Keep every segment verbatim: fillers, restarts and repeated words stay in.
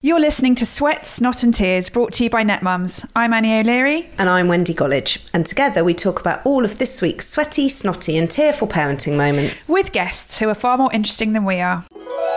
You're listening to Sweat, Snot and Tears, brought to you by NetMums. I'm Annie O'Leary. And I'm Wendy Gollidge. And together we talk about all of this week's sweaty, snotty and tearful parenting moments. With guests who are far more interesting than we are.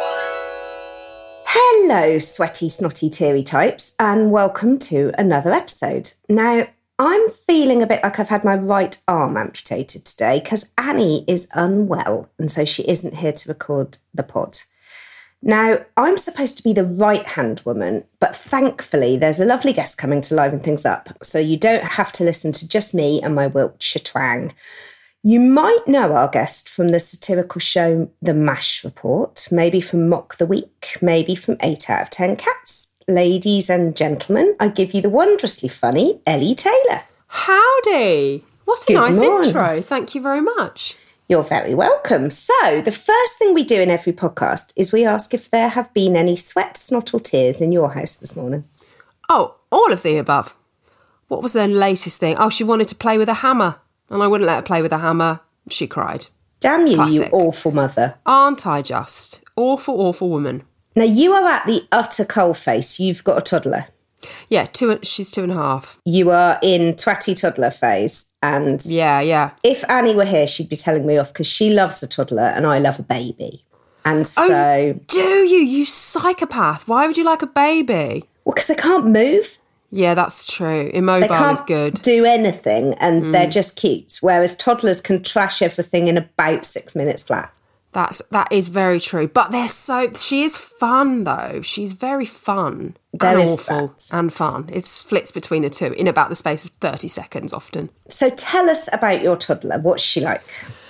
Hello, sweaty, snotty, teary types, and welcome to another episode. Now, I'm feeling a bit like I've had my right arm amputated today because Annie is unwell, and so she isn't here to record the pod. Now, I'm supposed to be the right-hand woman, but thankfully there's a lovely guest coming to liven things up, so you don't have to listen to just me and my Wiltshire twang. You might know our guest from the satirical show The MASH Report, maybe from Mock the Week, maybe from eight out of ten Cats. Ladies and gentlemen, I give you the wondrously funny Ellie Taylor. Howdy! What a Good nice morning. intro. Thank you very much. You're very welcome. So, the first thing we do in every podcast is we ask if there have been any sweat, snot or tears in your house this morning. Oh, all of the above. What was the latest thing? Oh, she wanted to play with a hammer, and I wouldn't let her play with a hammer. She cried. Damn you, Classic. you awful mother. Aren't I just? Awful, awful woman. Now, you are at the utter coalface. You've got a toddler. Yeah, two. She's two and a half. You are in twatty toddler phase. And Yeah, yeah. if Annie were here, she'd be telling me off because she loves a toddler and I love a baby. And so... Oh, do you? You psychopath. Why would you like a baby? Well, because they can't move. Yeah, that's true. They Immobile can't is good. do anything and they're just cute. Whereas toddlers can trash everything in about six minutes flat. That's that is very true. But they're so she is fun though. She's very fun. There and is awful that. and fun. It splits between the two in about the space of thirty seconds often. So tell us about your toddler. What's she like?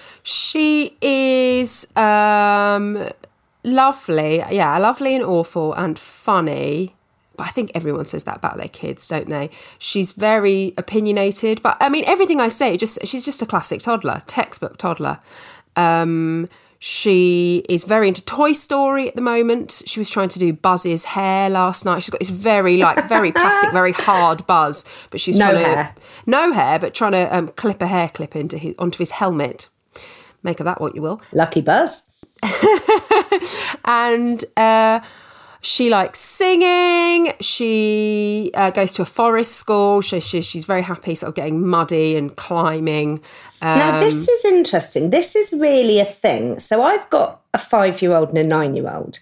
She is um lovely. Yeah, lovely and awful and funny. But I think everyone says that about their kids, don't they? She's very opinionated. But I mean everything I say, just she's just a classic toddler, textbook toddler. Um She is very into Toy Story at the moment. She was trying to do Buzz's hair last night. She's got this very, like, very plastic, very hard Buzz. But she's No trying hair. to... No hair, but trying to um, clip a hair clip into his, onto his helmet. Make of that what you will. Lucky Buzz. And uh, she likes singing. She uh, goes to a forest school. She, she, she's very happy sort of getting muddy and climbing. Um, Now, this is interesting. This is really a thing. So I've got a five-year-old and a nine-year-old.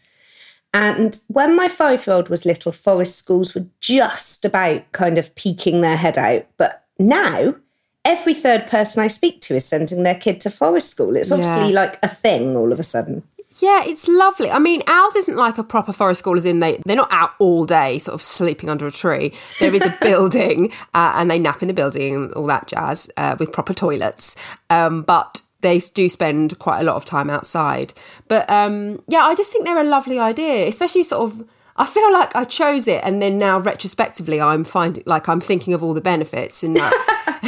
And when my five-year-old was little, forest schools were just about kind of peeking their head out. But now, every third person I speak to is sending their kid to forest school. It's obviously Yeah. like a thing all of a sudden. Yeah, it's lovely. I mean, ours isn't like a proper forest school, as in they, they're not out all day sort of sleeping under a tree. There is a building uh, and they nap in the building and all that jazz uh, with proper toilets. Um, but they do spend quite a lot of time outside. But um, yeah, I just think they're a lovely idea, especially sort of... I feel like I chose it and then now retrospectively I'm finding like I'm thinking of all the benefits and like,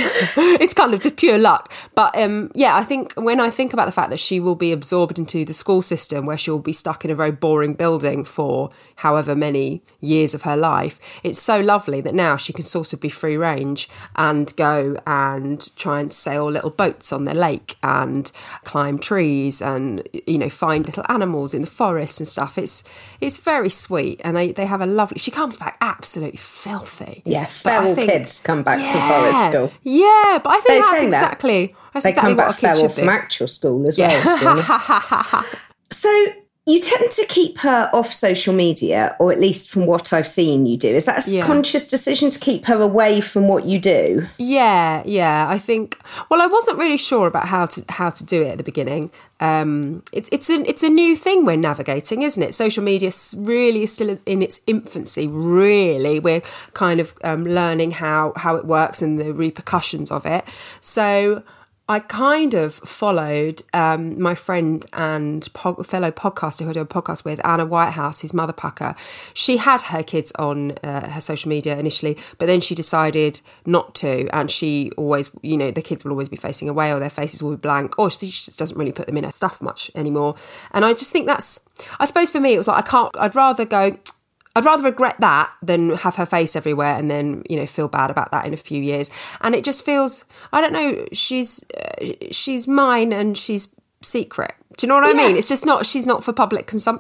it's kind of just pure luck. But um, yeah, I think when I think about the fact that she will be absorbed into the school system where she'll be stuck in a very boring building for however many years of her life, it's so lovely that now she can sort of be free range and go and try and sail little boats on the lake and climb trees and, you know, find little animals in the forest and stuff. It's it's very sweet. And they, they have a lovely... She comes back absolutely filthy. Yeah, But I feral think- kids come back yeah, from forest school. Yeah, but I think They're that's saying that. exactly... That's They exactly come back what a kid feral should from be. actual school as well, to be honest. So you tend to keep her off social media, or at least from what I've seen you do. Is that a Yeah. conscious decision to keep her away from what you do? Yeah, yeah. I think. Well, I wasn't really sure about how to how to do it at the beginning. Um, it's it's a it's a new thing we're navigating, isn't it? Social media s- really is still in its infancy. Really, we're kind of um, learning how how it works and the repercussions of it. So I kind of followed um, my friend and po- fellow podcaster who I do a podcast with, Anna Whitehouse, who's Mother Pucker. She had her kids on uh, her social media initially, but then she decided not to. And she always, you know, the kids will always be facing away or their faces will be blank, or she just doesn't really put them in her stuff much anymore. And I just think that's, I suppose for me, it was like, I can't, I'd rather go... I'd rather regret that than have her face everywhere and then, you know, feel bad about that in a few years. And it just feels, I don't know, she's uh, she's mine and she's secret. Do you know what I Yeah. mean? It's just not, she's not for public consumption.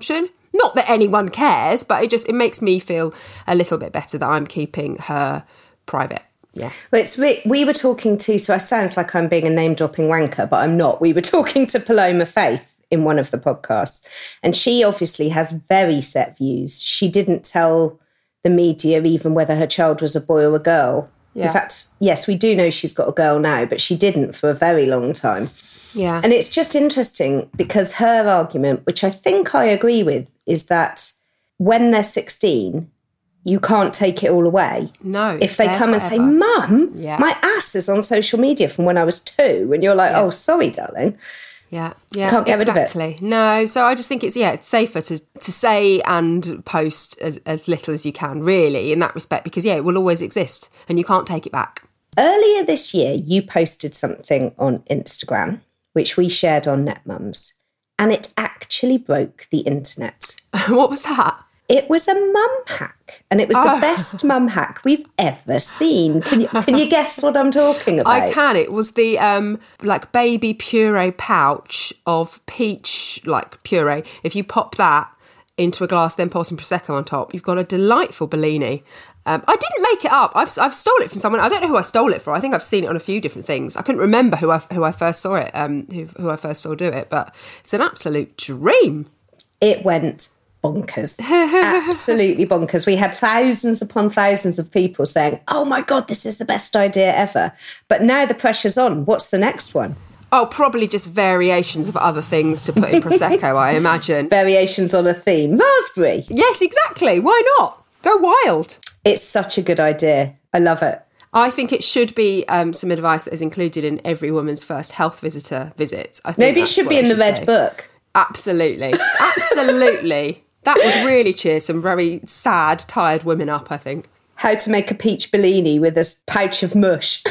Not that anyone cares, but it just it makes me feel a little bit better that I'm keeping her private. Yeah. Well, it's re- we were talking to, so it sounds like I'm being a name-dropping wanker, but I'm not. We were talking to Paloma Faith in one of the podcasts, and she obviously has very set views. She didn't tell the media even whether her child was a boy or a girl. Yeah. In fact, yes, we do know she's got a girl now, but she didn't for a very long time. Yeah. And it's just interesting because her argument, which I think I agree with, is that when they're sixteen, you can't take it all away. No. If they come forever. and say, Mum, yeah. my ass is on social media from when I was two, and you're like, yeah. oh, sorry, darling. Yeah, yeah, Can't get exactly. rid of it. No, so I just think it's, yeah, it's safer to, to say and post as, as little as you can, really, in that respect, because, yeah, it will always exist and you can't take it back. Earlier this year, you posted something on Instagram, which we shared on NetMums, and it actually broke the internet. What was that? It was a mum hack, and it was the Oh. best mum hack we've ever seen. Can you, can you guess what I'm talking about? I can. It was the um like baby puree pouch of peach like puree. If you pop that into a glass, then pour some Prosecco on top, you've got a delightful Bellini. Um, I didn't make it up. I've I've stole it from someone. I don't know who I stole it for. I think I've seen it on a few different things. I couldn't remember who I who I first saw it. Um, who who I first saw do it, but it's an absolute dream. It went bonkers. Absolutely bonkers. We had thousands upon thousands of people saying, oh my God, this is the best idea ever. But now the pressure's on. What's the next one? Oh, probably just variations of other things to put in Prosecco, I imagine. Variations on a theme. Raspberry. Yes, exactly. Why not? Go wild. It's such a good idea. I love it. I think it should be um, some advice that is included in every woman's first health visitor visit. I think Maybe it that's should what be I in the should red say. book. Absolutely. Absolutely. That would really cheer some very sad, tired women up, I think. How to make a peach Bellini with a pouch of mush.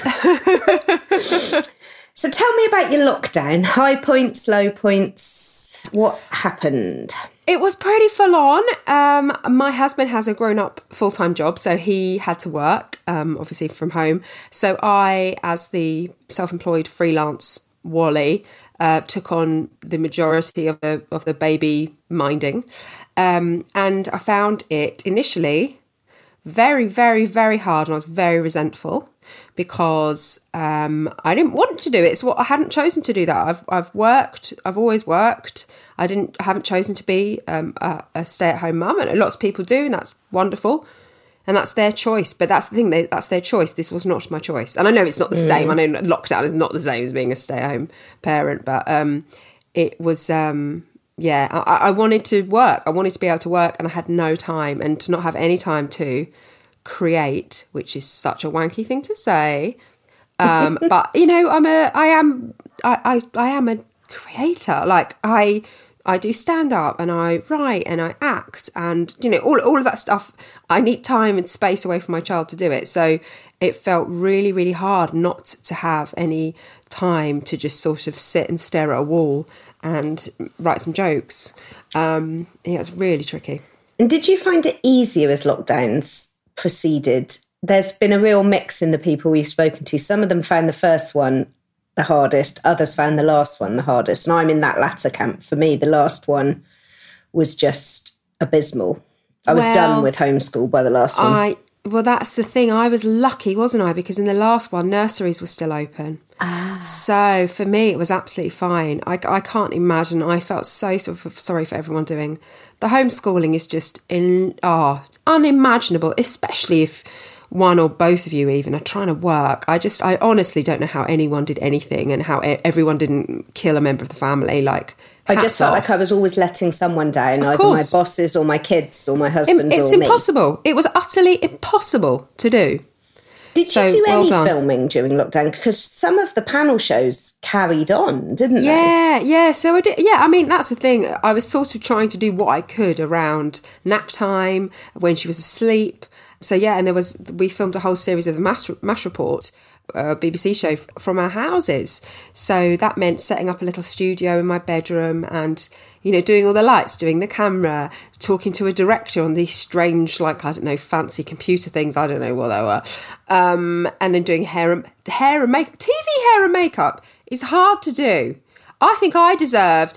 So tell me about your lockdown. High points, low points. What happened? It was pretty full on. Um, my husband has a grown-up full-time job, so he had to work, um, obviously from home. So I, as the self-employed freelance Wally, uh, took on the majority of the of the baby minding, um, and I found it initially very, very, very hard, and I was very resentful because um, I didn't want to do it. It's what I hadn't chosen to do that. I've I've worked. I've always worked. I didn't. I haven't chosen to be um, a, a stay-at-home mum, and lots of people do, and that's wonderful. And that's their choice. But that's the thing, they, that's their choice. This was not my choice. And I know it's not the mm. same. I know lockdown is not the same as being a stay-at-home parent. But um, it was, um, yeah, I, I wanted to work. I wanted to be able to work and I had no time. And to not have any time to create, which is such a wanky thing to say. Um, but, you know, I'm a, I am, I, I, I am a creator. Like, I... I do stand up and I write and I act and, you know, all all of that stuff. I need time and space away from my child to do it. So it felt really, really hard not to have any time to just sort of sit and stare at a wall and write some jokes. Um, yeah, it's really tricky. And did you find it easier as lockdowns proceeded? There's been a real mix in the people we've spoken to. Some of them found the first one the hardest, others found the last one the hardest, and I'm in that latter camp. For me, the last one was just abysmal. I was well, done with homeschool by the last one. I well, that's the thing. I was lucky, wasn't I? Because in the last one, nurseries were still open. Ah. So for me, it was absolutely fine. I, I can't imagine. I felt so sort of sorry for everyone doing the homeschooling. Is just in oh, unimaginable, especially if one or both of you even are trying to work. I just, I honestly don't know how anyone did anything and how everyone didn't kill a member of the family. Like, I just felt off. like I was always letting someone down, of either course. my bosses or my kids or my husband it's or me. It's impossible. It was utterly impossible to do. Did so, you do well any done. filming during lockdown? Because some of the panel shows carried on, didn't yeah, they? Yeah, yeah. So I did. Yeah, I mean, that's the thing. I was sort of trying to do what I could around nap time, when she was asleep. So yeah, and there was, we filmed a whole series of the Mash, Mash Report, a B B C show f- from our houses. So that meant setting up a little studio in my bedroom and, you know, doing all the lights, doing the camera, talking to a director on these strange, like, I don't know, fancy computer things. I don't know what they were. Um, and then doing hair and, hair and makeup. T V hair and makeup is hard to do. I think I deserved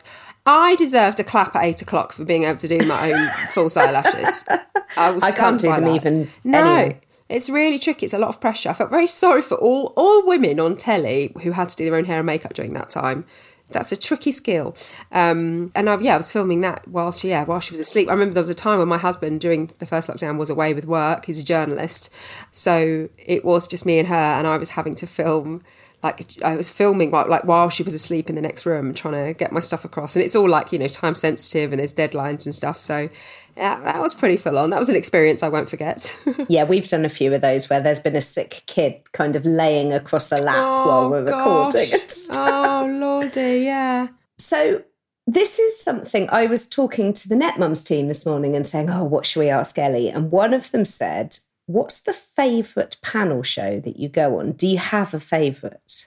I deserved a clap at eight o'clock for being able to do my own false eyelashes. I, was I can't do by them that. even No. anyway. It's really tricky. It's a lot of pressure. I felt very sorry for all, all women on telly who had to do their own hair and makeup during that time. That's a tricky skill. Um, and I, yeah, I was filming that while she, yeah, while she was asleep. I remember there was a time when my husband, during the first lockdown, was away with work. He's a journalist. So it was just me and her, and I was having to film... Like, I was filming while, like, while she was asleep in the next room, trying to get my stuff across. And it's all, like, you know, time sensitive and there's deadlines and stuff. So, yeah, that was pretty full on. That was an experience I won't forget. Yeah, we've done a few of those where there's been a sick kid kind of laying across a lap oh, while we're gosh. recording and stuff. Oh, lordy, yeah. So this is something I was talking to the Net Mums team this morning and saying, oh, what should we ask Ellie? And one of them said... What's the favourite panel show that you go on? Do you have a favourite?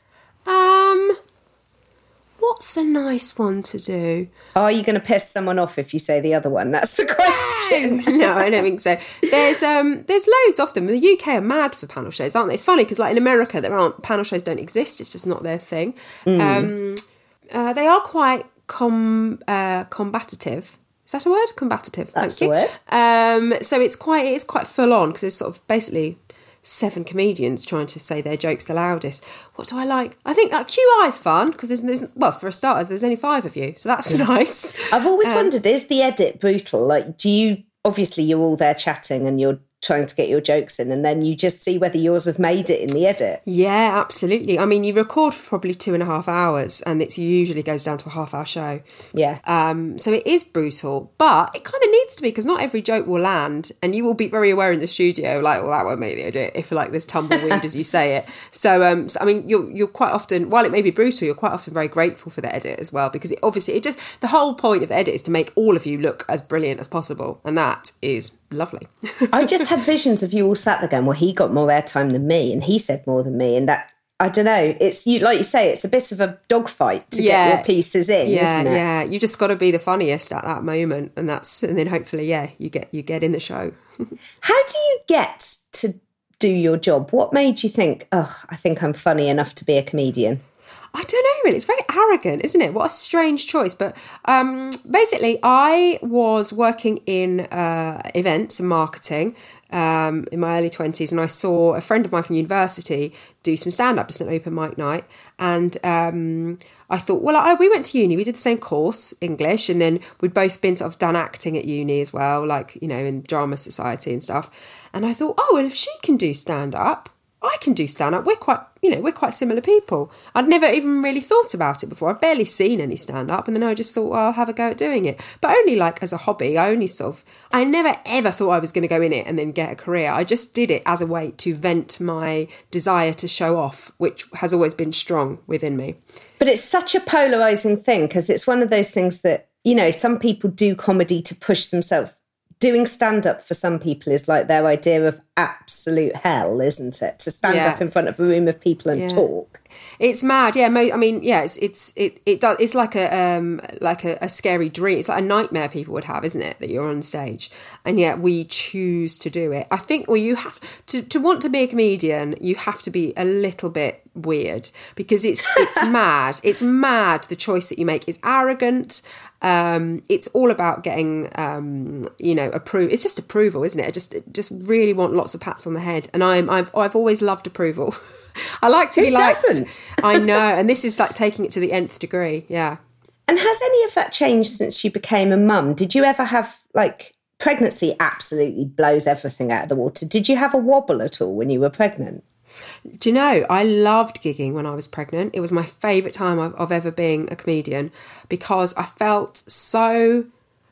Um, what's a nice one to do? Are you going to piss someone off if you say the other one? That's the question. No, I don't think so. There's um, there's loads of them. The U K are mad for panel shows, aren't they? It's funny because, like, in America, there aren't panel shows. Don't exist. It's just not their thing. Mm. Um, uh, they are quite com uh, combative. Is that a word? Combative. That's Thank the you. word. Um, so it's quite it's quite full on because there's sort of basically seven comedians trying to say their jokes the loudest. What do I like? I think that Q I is fun because there's, there's well for starters there's only five of you, so that's yeah. nice. I've always um, wondered, is the edit brutal? Like, do you obviously you're all there chatting and you're trying to get your jokes in, and then you just see whether yours have made it in the edit? Yeah, absolutely. I mean, you record for probably two and a half hours and it usually goes down to a half hour show. Yeah. Um, so it is brutal, but it kind of needs to be because not every joke will land, and you will be very aware in the studio, like, well, that won't make the edit if, like, there's tumbleweed as you say it. So, um, so I mean, you're, you're quite often, while it may be brutal, you're quite often very grateful for the edit as well, because it, obviously it just, the whole point of the edit is to make all of you look as brilliant as possible, and that is lovely. I just had visions of you all sat there going, well, he got more airtime than me and he said more than me, and that, I don't know, it's you like you say, it's a bit of a dogfight to yeah. get your pieces in, yeah, isn't it? Yeah, you just got to be the funniest at that moment, and that's and then hopefully, yeah, you get you get in the show. How do you get to do your job? What made you think, oh, I think I'm funny enough to be a comedian? I don't know, really. It's very arrogant, isn't it? What a strange choice. But um, basically, I was working in uh, events and marketing um, in my early twenties, and I saw a friend of mine from university do some stand-up, just an open mic night. And um, I thought, well, I, we went to uni, we did the same course, English, and then we'd both been sort of done acting at uni as well, like, you know, in drama society and stuff. And I thought, oh, well, if she can do stand-up, I can do stand-up. We're quite, you know, we're quite similar people. I'd never even really thought about it before. I'd barely seen any stand-up, and then I just thought, well, I'll have a go at doing it. But only like as a hobby. I only sort of, I never ever thought I was going to go in it and then get a career. I just did it as a way to vent my desire to show off, which has always been strong within me. But it's such a polarising thing, because it's one of those things that, you know, some people do comedy to push themselves. Doing stand-up for some people is like their idea of absolute hell, isn't it? To stand yeah. up in front of a room of people and yeah. talk. It's mad, yeah. Mo- I mean, yeah. It's it's it it does. It's like a um like a, a scary dream. It's like a nightmare people would have, isn't it? That you're on stage, and yet we choose to do it. I think. Well, you have to to want to be a comedian. You have to be a little bit weird, because it's it's mad. It's mad. The choice that you make is arrogant. Um, it's all about getting, um, you know, approve. It's just approval, isn't it? I just just really want lots of pats on the head, and I'm I've I've always loved approval. I like to Who be liked. doesn't? I know, and this is like taking it to the nth degree. Yeah. And has any of that changed since you became a mum? Did you ever have, like, pregnancy absolutely blows everything out of the water? Did you have a wobble at all when you were pregnant? Do you know, I loved gigging when I was pregnant. It was my favourite time of, of ever being a comedian, because I felt so,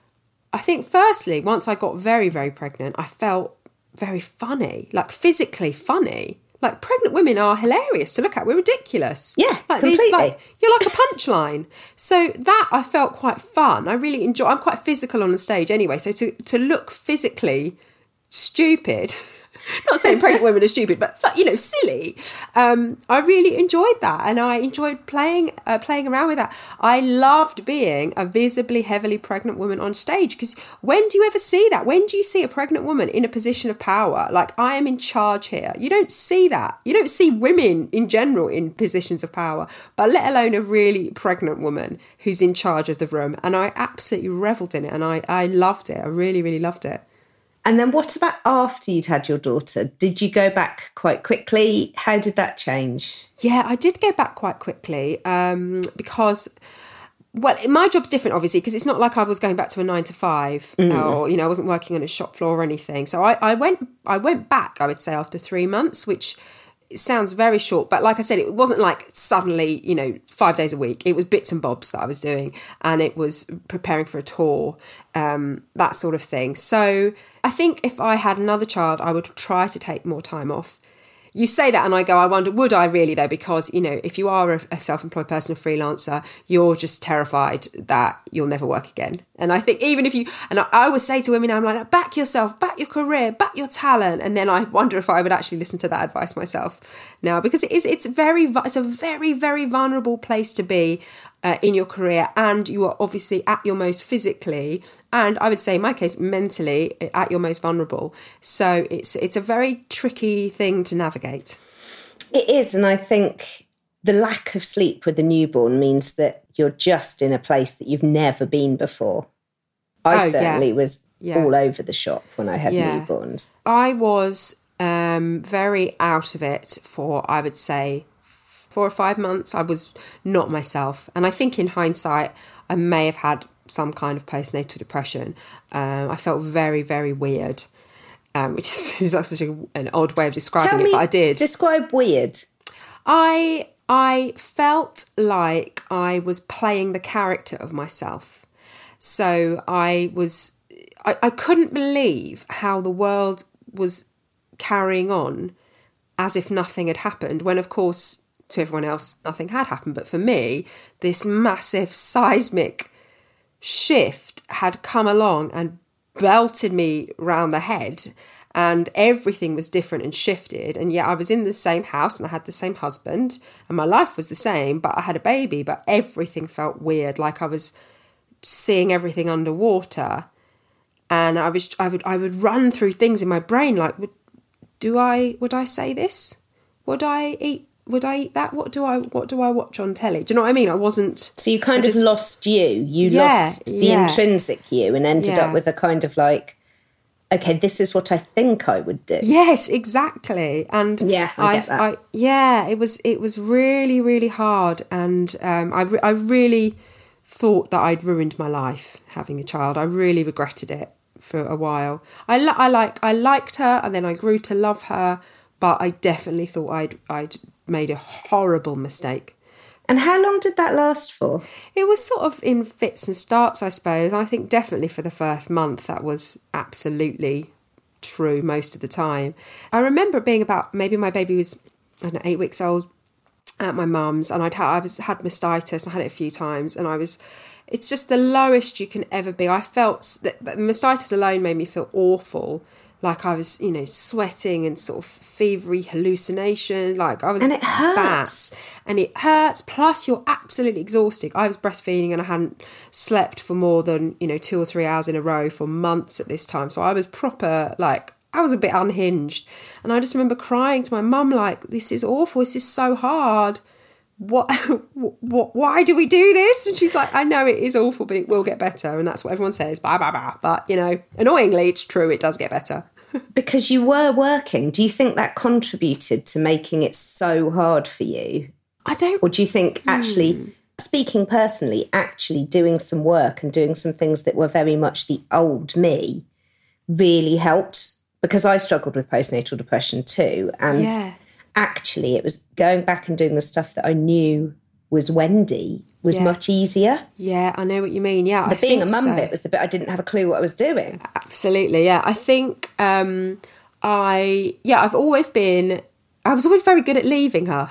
I think firstly, once I got very, very pregnant, I felt very funny, like physically funny. Like, pregnant women are hilarious to look at. We're ridiculous. Yeah, like completely. These, like, you're like a punchline. So that I felt quite fun. I really enjoy. I'm quite physical on the stage anyway. So to to look physically stupid Not saying pregnant women are stupid, but, you know, silly. Um, I really enjoyed that, and I enjoyed playing uh, playing around with that. I loved being a visibly heavily pregnant woman on stage, because when do you ever see that? When do you see a pregnant woman in a position of power? Like, I am in charge here. You don't see that. You don't see women in general in positions of power, but let alone a really pregnant woman who's in charge of the room. And I absolutely revelled in it, and I, I loved it. I really, really loved it. And then what about after you'd had your daughter? Did you go back quite quickly? How did that change? Yeah, I did go back quite quickly um, because, well, my job's different, obviously, because it's not like I was going back to a nine to five mm. or, you know, I wasn't working on a shop floor or anything. So I, I went I went back, I would say, after three months, which sounds very short. But like I said, it wasn't like suddenly, you know, five days a week. It was bits and bobs that I was doing, and it was preparing for a tour, um, that sort of thing. So I think if I had another child, I would try to take more time off. You say that and I go, I wonder, would I really though? Because, you know, if you are a, a self-employed person, a freelancer, you're just terrified that you'll never work again. And I think even if you, and I, I always say to women, I'm like, back yourself, back your career, back your talent. And then I wonder if I would actually listen to that advice myself now, because it is, it's very, it's a very, very vulnerable place to be uh, in your career. And you are obviously at your most physically, and I would say in my case, mentally at your most vulnerable. So it's it's a very tricky thing to navigate. It is. And I think the lack of sleep with the newborn means that you're just in a place that you've never been before. I oh, certainly yeah. was yeah. all over the shop when I had yeah. newborns. I was um, very out of it for, I would say, four or five months. I was not myself. And I think in hindsight, I may have had some kind of postnatal depression. Um, I felt very, very weird, um, which is, is such a, an odd way of describing Tell it, me, but I did. Describe weird. I I felt like I was playing the character of myself. So I was, I, I couldn't believe how the world was carrying on as if nothing had happened, when of course to everyone else nothing had happened. But for me, this massive seismic shift had come along and belted me round the head, and everything was different and shifted. And yet I was in the same house and I had the same husband and my life was the same, but I had a baby, but everything felt weird, like I was seeing everything underwater. And I was I would I would run through things in my brain like, would do I would I say this? Would I eat Would I eat that? What do I What do I watch on telly? Do you know what I mean? I wasn't. So you kind just, of lost you. You yeah, lost the yeah. intrinsic you, and ended yeah. up with a kind of like, okay, this is what I think I would do. Yes, exactly. And yeah, I get that. I, yeah, it was it was really really hard, and um, I re- I really thought that I'd ruined my life having a child. I really regretted it for a while. I li- I like I liked her, and then I grew to love her, but I definitely thought I'd I'd made a horrible mistake. And how long did that last for? It was sort of in fits and starts, I suppose. I think definitely for the first month that was absolutely true most of the time. I remember it being about, maybe my baby was, I don't know, eight weeks old at my mum's, and I'd ha- I was had mastitis. I had it a few times, and I was, it's just the lowest you can ever be. I felt that, that mastitis alone made me feel awful. Like I was, you know, sweating and sort of fevery hallucination. Like I was and it hurts. bad. And it hurts. Plus you're absolutely exhausted. I was breastfeeding and I hadn't slept for more than, you know, two or three hours in a row for months at this time. So I was proper, like, I was a bit unhinged. And I just remember crying to my mum, like, this is awful. This is so hard. What, what, why do we do this? And she's like, I know it is awful, but it will get better. And that's what everyone says, blah, blah, blah. But, you know, annoyingly, it's true. It does get better. Because you were working. Do you think that contributed to making it so hard for you? I don't. Or do you think actually, hmm. speaking personally, actually doing some work and doing some things that were very much the old me really helped? Because I struggled with postnatal depression too. And yeah. actually it was going back and doing the stuff that I knew was Wendy was yeah. much easier. Yeah, I know what you mean. Yeah, the I being think a mum so. bit was the bit I didn't have a clue what I was doing. Absolutely, yeah. I think um, I, yeah, I've always been, I was always very good at leaving her.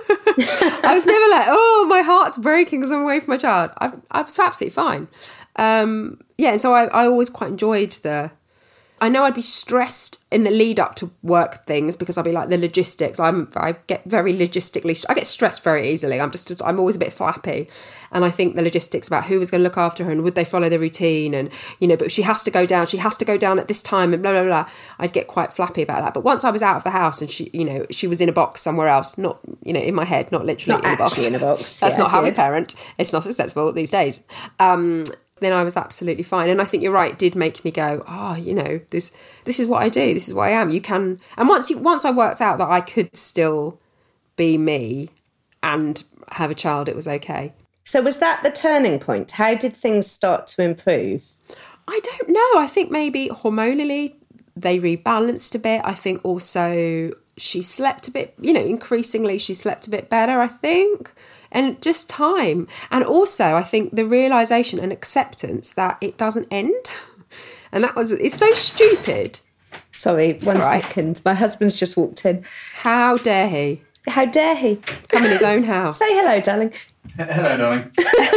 I was never like, oh, my heart's breaking because I'm away from my child. I, I was absolutely fine. Um, yeah, and so I, I always quite enjoyed the I know I'd be stressed in the lead up to work things because I'd be like the logistics. I'm I get very logistically. I get stressed very easily. I'm just I'm always a bit flappy, and I think the logistics about who was going to look after her and would they follow the routine, and you know, but she has to go down. She has to go down at this time and blah blah blah. I'd get quite flappy about that. But once I was out of the house and she, you know, she was in a box somewhere else, not you know in my head, not literally not in a box. Actually in a box. That's yeah, not how good. we parent. It's not acceptable these days. Um, then I was absolutely fine. And I think you're right, it did make me go, oh, you know, this this is what I do, this is what I am. You can, and once you once I worked out that I could still be me and have a child, it was okay. So was that the turning point? How did things start to improve? I don't know. I think maybe hormonally they rebalanced a bit. I think also she slept a bit, you know, increasingly she slept a bit better, I think. And just time. And also, I think the realisation and acceptance that it doesn't end. And that was, it's so stupid. Sorry, It's one all right. second. My husband's just walked in. How dare he? How dare he? Come in his own house. Say hello, darling. Hello, darling.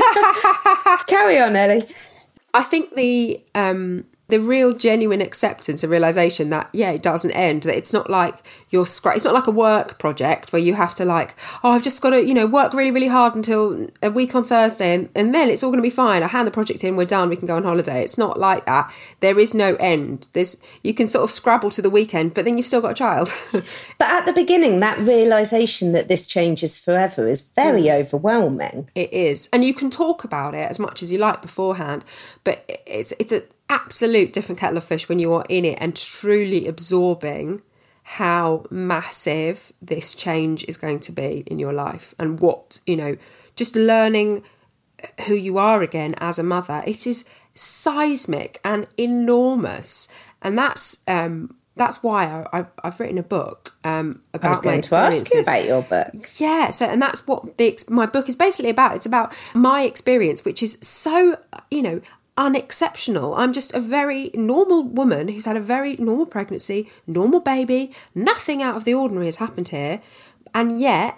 Carry on, Ellie. I think the um, the real genuine acceptance and realisation that, yeah, it doesn't end, that it's not like you're scra- it's not like a work project where you have to like, oh, I've just got to, you know, work really, really hard until a week on Thursday and, and then it's all going to be fine. I hand the project in, we're done, we can go on holiday. It's not like that. There is no end. There's you can sort of scrabble to the weekend, but then you've still got a child. But at the beginning, that realisation that this changes forever is very mm. overwhelming. It is. And you can talk about it as much as you like beforehand, but it's it's an absolute different kettle of fish when you are in it and truly absorbing how massive this change is going to be in your life and what, you know, just learning who you are again as a mother. It is seismic and enormous. And that's um, that's why I, I, I've written a book um, about I was going my to ask you about your book. Yeah, so and that's what the my book is basically about. It's about my experience, which is so, you know, unexceptional. I'm just a very normal woman who's had a very normal pregnancy, normal baby. Nothing out of the ordinary has happened here. And yet,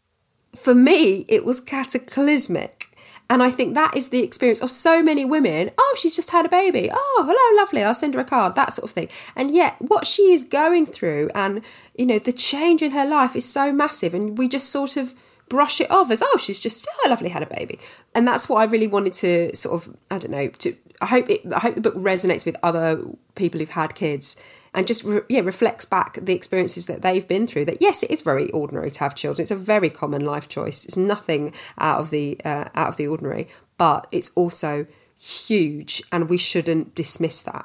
for me, it was cataclysmic. And I think that is the experience of so many women. Oh, she's just had a baby. Oh, hello, lovely. I'll send her a card, that sort of thing. And yet what she is going through and, you know, the change in her life is so massive. And we just sort of brush it off as, oh, she's just, oh, lovely, had a baby. And that's what I really wanted to sort of, I don't know, to I hope it, I hope the book resonates with other people who've had kids and just, re, yeah, reflects back the experiences that they've been through. That, yes, it is very ordinary to have children. It's a very common life choice. It's nothing out of the uh, out of the ordinary, but it's also huge and we shouldn't dismiss that.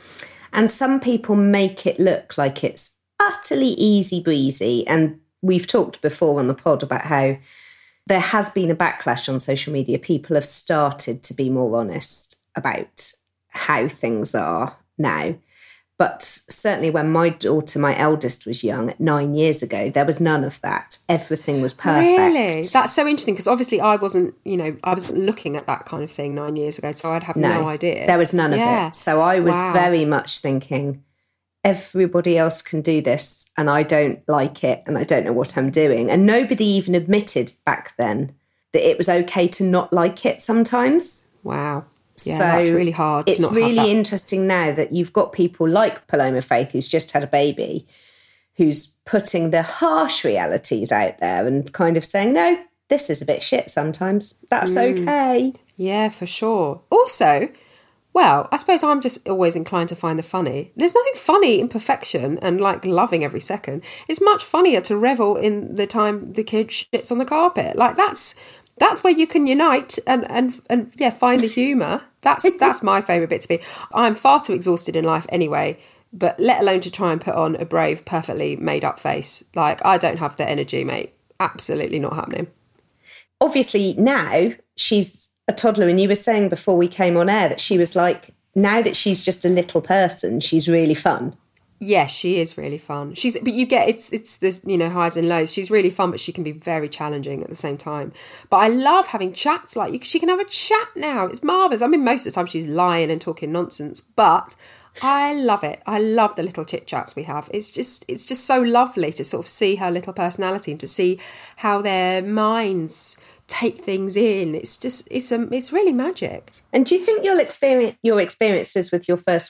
And some people make it look like it's utterly easy breezy. And we've talked before on the pod about how there has been a backlash on social media. People have started to be more honest about how things are now. But certainly when my daughter, my eldest, was young, nine years ago, there was none of that. Everything was perfect. Really? That's so interesting because obviously I wasn't, you know, I wasn't looking at that kind of thing nine years ago, so I'd have no, no idea. There was none yeah. of it. So I was wow. very much thinking, everybody else can do this and I don't like it and I don't know what I'm doing. And nobody even admitted back then that it was okay to not like it sometimes. Wow. Yeah, so that's really hard. It's to not really have that. interesting now that you've got people like Paloma Faith, who's just had a baby, who's putting the harsh realities out there and kind of saying, no, this is a bit shit sometimes. That's mm. okay. Yeah, for sure. Also, well, I suppose I'm just always inclined to find the funny. There's nothing funny in perfection and like loving every second. It's much funnier to revel in the time the kid shits on the carpet. Like that's that's where you can unite and and and yeah, find the humour. That's that's my favourite bit to be. I'm far too exhausted in life anyway, but let alone to try and put on a brave, perfectly made up face. Like I don't have the energy, mate. Absolutely not happening. Obviously now she's a toddler, and you were saying before we came on air that she was like, now that she's just a little person, she's really fun. Yes, she is really fun. She's, but you get it's it's this, you know, highs and lows. She's really fun, but she can be very challenging at the same time. But I love having chats. Like you, she can have a chat now. It's marvelous. I mean, most of the time she's lying and talking nonsense, but I love it. I love the little chit chats we have. It's just it's just so lovely to sort of see her little personality and to see how their minds take things in. It's just it's a it's really magic. And do you think your experience your experiences with your first will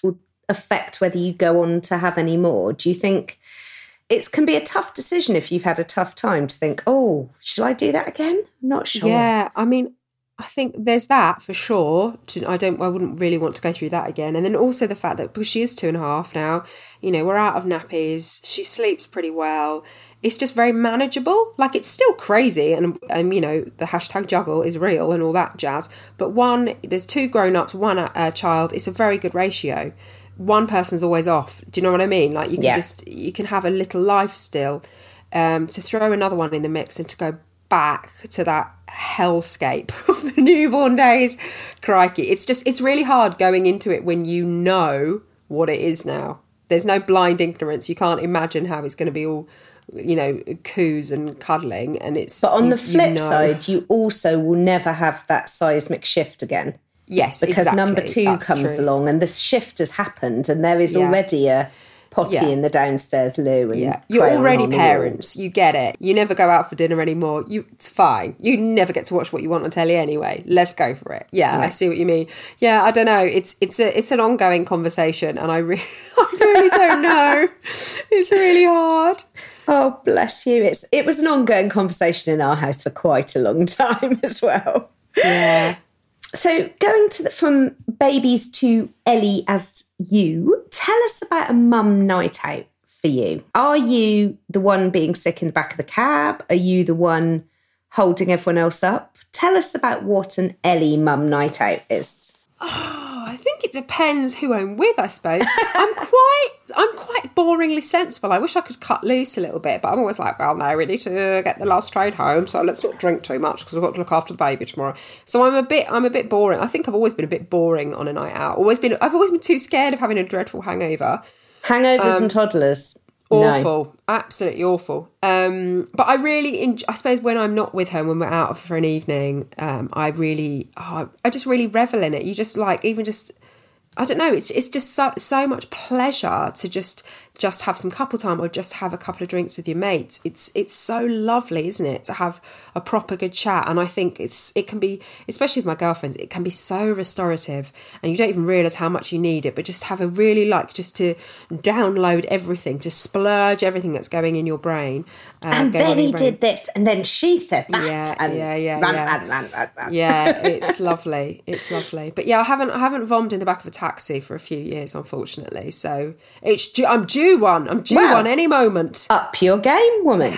affect whether you go on to have any more? Do you think it can be a tough decision if you've had a tough time to think, oh, shall I do that again? I'm not sure. Yeah, I mean, I think there's that for sure. I don't, I wouldn't really want to go through that again. And then also the fact that because she is two and a half now, you know, we're out of nappies. She sleeps pretty well. It's just very manageable. Like, it's still crazy, and um, you know, the hashtag juggle is real and all that jazz. But one, there's two grown-ups, one uh, child. It's a very good ratio. One person's always off. Do you know what I mean? Like, you can yeah. just you can have a little life still. Um, to throw another one in the mix and to go back to that hellscape of the newborn days, crikey! It's just it's really hard going into it when you know what it is now. There's no blind ignorance. You can't imagine how it's going to be all, you know, coos and cuddling, and it's. But on you, the flip you know. side, you also will never have that seismic shift again. Yes, because exactly. number two That's comes true. along, and the shift has happened, and there is yeah. already a potty yeah. in the downstairs loo. And yeah, you're already parents. You get it. You never go out for dinner anymore. You, it's fine. You never get to watch what you want on telly anyway. Let's go for it. Yeah, yeah. I see what you mean. Yeah, I don't know. It's it's a it's an ongoing conversation, and I really I really don't know. It's really hard. Oh, bless you. It's it was an ongoing conversation in our house for quite a long time as well. Yeah. So going to the, from babies to Ellie as you, tell us about a mum night out for you. Are you the one being sick in the back of the cab? Are you the one holding everyone else up? Tell us about what an Ellie mum night out is. Oh, I think it depends who I'm with, I suppose. I'm quite I'm quite boringly sensible. I wish I could cut loose a little bit, but I'm always like, well, no, we need to get the last train home, so let's not drink too much because we've got to look after the baby tomorrow. So I'm a bit I'm a bit boring. I think I've always been a bit boring on a night out. Always been I've always been too scared of having a dreadful hangover. Hangovers um, and toddlers. Awful, no. Absolutely awful. Um, but I really, enjoy, I suppose when I'm not with her, when we're out for an evening, um, I really, oh, I just really revel in it. You just like, even just, I don't know, it's it's just so so much pleasure to just just have some couple time or just have a couple of drinks with your mates. It's it's so lovely, isn't it, to have a proper good chat. And I think it's it can be, especially with my girlfriends, it can be so restorative, and you don't even realise how much you need it. But just have a really like just to download everything, to splurge everything that's going in your brain. Uh, and then he did this, and then she said that. Yeah, and yeah, yeah, run, yeah. Run, run, run, run. Yeah, it's lovely. It's lovely. But yeah, I haven't I haven't vommed in the back of a taxi for a few years, unfortunately. So it's due, I'm due one. I'm due well, one any moment. Up your game, woman.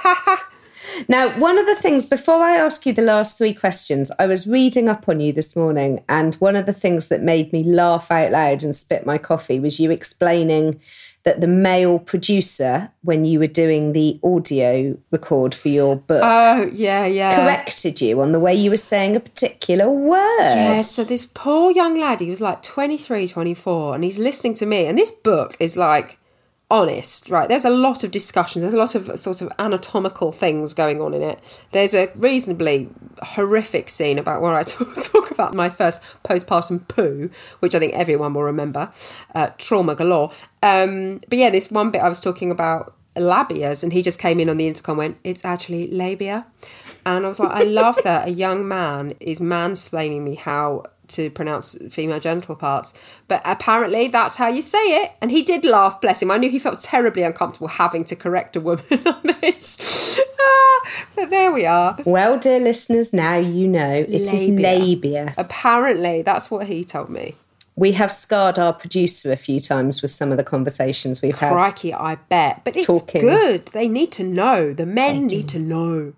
Now, one of the things, before I ask you the last three questions, I was reading up on you this morning, and one of the things that made me laugh out loud and spit my coffee was you explaining that the male producer, when you were doing the audio record for your book, oh yeah, yeah, corrected you on the way you were saying a particular word. Yeah, so this poor young lad, he was like twenty-three, twenty-four, and he's listening to me, and this book is like honest, right? There's a lot of discussions, there's a lot of sort of anatomical things going on in it. There's a reasonably horrific scene about where I talk, talk about my first postpartum poo, which I think everyone will remember, uh, trauma galore. Um, but yeah, this one bit I was talking about labias, and he just came in on the intercom and went, it's actually labia. And I was like, I love that a young man is mansplaining me how to pronounce female genital parts, but apparently that's how you say it. And he did laugh, bless him. I knew he felt terribly uncomfortable having to correct a woman on this. Ah, but there we are. Well, dear listeners, now you know it labia. is labia. Apparently that's what he told me. We have scarred our producer a few times with some of the conversations we've Crikey, had. Crikey, I bet. But it's talking. good. They need to know. The men need to know.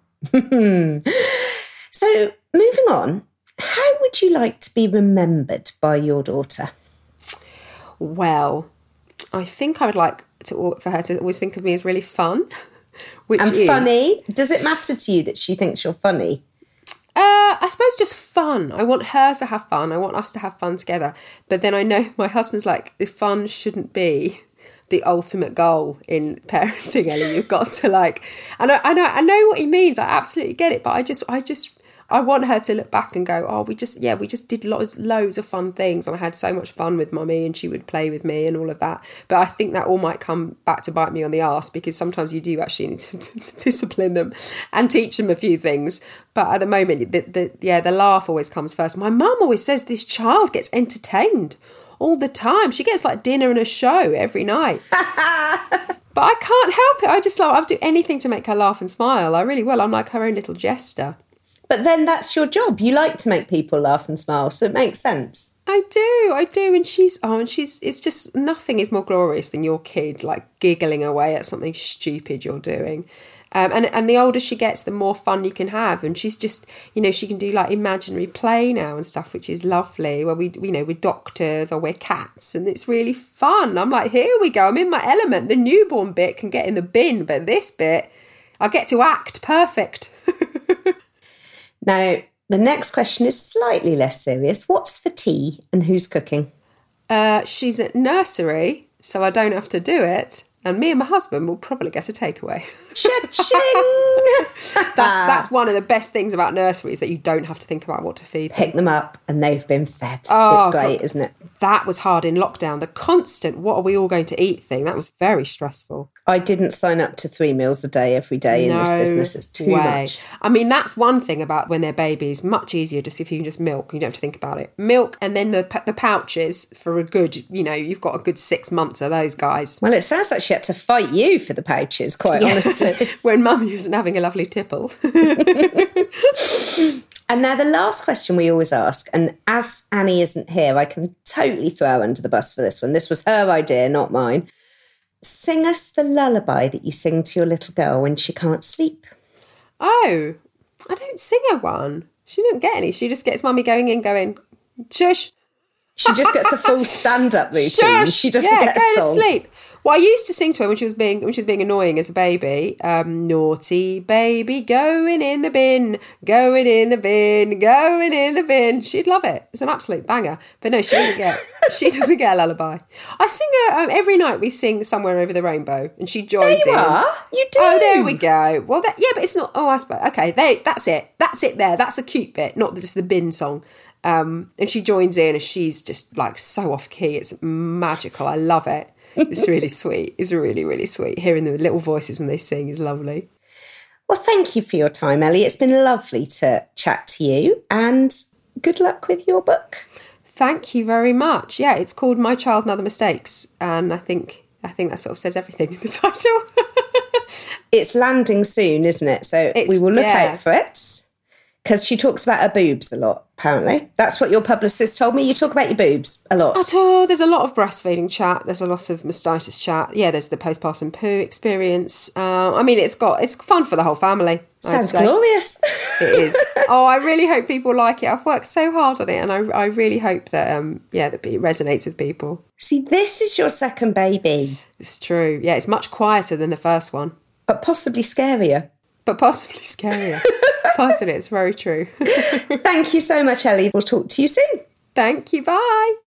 So, moving on, how would you like to be remembered by your daughter? Well, I think I would like to for her to always think of me as really fun. Which and is, funny? Does it matter to you that she thinks you're funny? Uh, I suppose just fun. I want her to have fun. I want us to have fun together. But then I know my husband's like, the fun shouldn't be the ultimate goal in parenting, Ellie. You've got to like, and I, I know, I know what he means. I absolutely get it. But I just, I just, I want her to look back and go, oh, we just, yeah, we just did loads, loads of fun things, and I had so much fun with mummy, and she would play with me and all of that. But I think that all might come back to bite me on the arse, because sometimes you do actually need to, to, to discipline them and teach them a few things. But at the moment, the, the, yeah, the laugh always comes first. My mum always says this child gets entertained all the time. She gets like dinner and a show every night. But I can't help it. I just like, I'll do anything to make her laugh and smile. I really will. I'm like her own little jester. But then that's your job. You like to make people laugh and smile, so it makes sense. I do, I do. And she's, oh, and she's, it's just, nothing is more glorious than your kid, like, giggling away at something stupid you're doing. Um, and, and the older she gets, the more fun you can have. And she's just, you know, she can do, like, imaginary play now and stuff, which is lovely, where we, you know, we're doctors or we're cats, and it's really fun. I'm like, here we go, I'm in my element. The newborn bit can get in the bin, but this bit, I get to act perfect. Now, the next question is slightly less serious. What's for tea and who's cooking? Uh, she's at nursery, so I don't have to do it. And me and my husband will probably get a takeaway. Cha-ching! that's that's one of the best things about nurseries, that you don't have to think about what to feed them. Pick them up and they've been fed. Oh, it's great, God. Isn't it? That was hard in lockdown. The constant, what are we all going to eat thing, that was very stressful. I didn't sign up to three meals a day every day in no this business. It's too way. much. I mean, that's one thing about when they're babies. Much easier just if you can just milk. You don't have to think about it. Milk, and then the the pouches for a good, you know, you've got a good six months of those guys. Well, it sounds like she had to fight you for the pouches, quite Yeah. honestly. When mum isn't having a lovely tipple. And now the last question we always ask, and as Annie isn't here, I can totally throw her under the bus for this one. This was her idea, not mine. Sing us the lullaby that you sing to your little girl when she can't sleep. Oh, I don't sing her one. She didn't get any. She just gets mummy going in, going, shush. She just gets a full stand-up routine. Shush. She doesn't yeah, get a go song. to sleep. Well, I used to sing to her when she was being when she was being annoying as a baby. Um, naughty baby, going in the bin, going in the bin, going in the bin. She'd love it. It's an absolute banger. But no, she doesn't get. She doesn't get a lullaby. I sing her um, every night. We sing Somewhere Over the Rainbow, and she joins There you in. are. You do. Oh, there we go. Well, that, yeah, but it's not. Oh, I suppose. Okay, they, that's it. That's it. There. That's a cute bit, not just the bin song. Um, and she joins in, and she's just like so off key. It's magical. I love it. It's really sweet. It's really, really sweet. Hearing the little voices when they sing is lovely. Well, thank you for your time, Ellie. It's been lovely to chat to you, and good luck with your book. Thank you very much. Yeah, it's called My Child and Other Mistakes, and I think I think that sort of says everything in the title. It's landing soon, isn't it? So It's- we will look yeah. out for it. Because she talks about her boobs a lot, apparently. That's what your publicist told me. You talk about your boobs a lot. At all, there's a lot of breastfeeding chat. There's a lot of mastitis chat. Yeah, there's the postpartum poo experience. Uh, I mean, it's got it's fun for the whole family. Sounds glorious. It is. Oh, I really hope people like it. I've worked so hard on it, and I, I really hope that um yeah that it resonates with people. See, this is your second baby, It's true. Yeah, it's much quieter than the first one, but possibly scarier. but possibly scarier. Possibly, it's very true. Thank you so much, Ellie. We'll talk to you soon. Thank you. Bye.